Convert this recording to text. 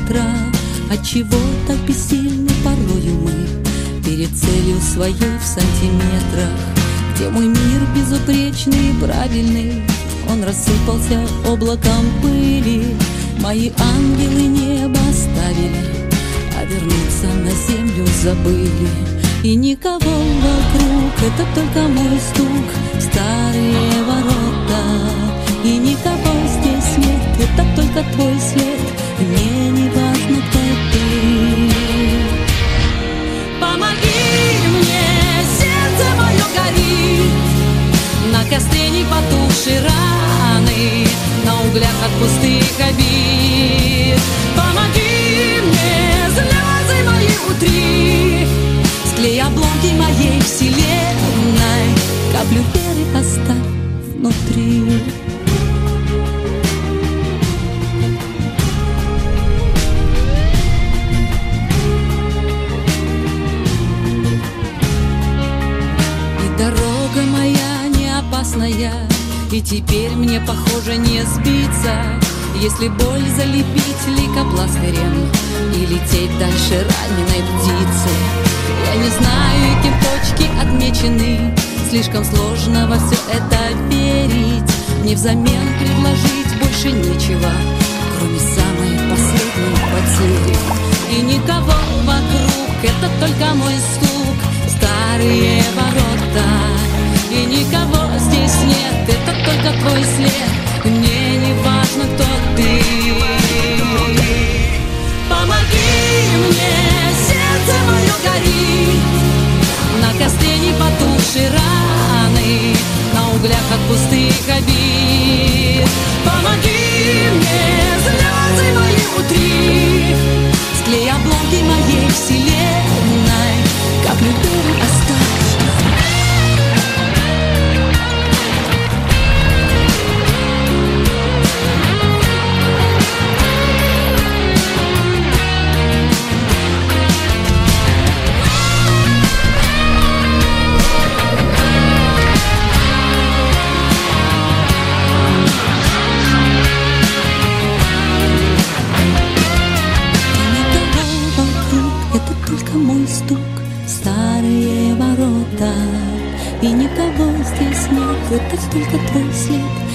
ветра. Отчего так бессильны порою мы перед целью своей в сантиметрах? Где мой мир безупречный и правильный? Он рассыпался облаком пыли. Мои ангелы небо оставили, а вернуться на землю забыли. И никого вокруг, это только мой стук в старые ворота. И никого здесь нет, это только твой след. Мне не важно, кто ты. Помоги мне, сердце мое горит, на костре не потухшей раны, на углях от пустых обид. Помоги мне, слезы мои утри, склей обломки моей вселенной, каплю веры оставь внутри. И дорога моя не опасная, и теперь мне, похоже, не сбиться, если боль залепить лейкопластырем и лететь дальше раненой птицей. Я не знаю, кем точки отмечены, слишком сложно во все это верить. Мне взамен предложить больше нечего, кроме самой последней потери. И никого вокруг, это только мой стук в старые ворота. И никого здесь нет, это только твой след. Мне не важно, кто ты. Помоги мне, сердце мое горит, на костре не потухшей раны, на углях от пустых обид. Помоги мне, слезы мои утри, склей обломки моей вселенной, каплю веры оставь. Мой стук в старые ворота. И никого здесь нет, это только твой след.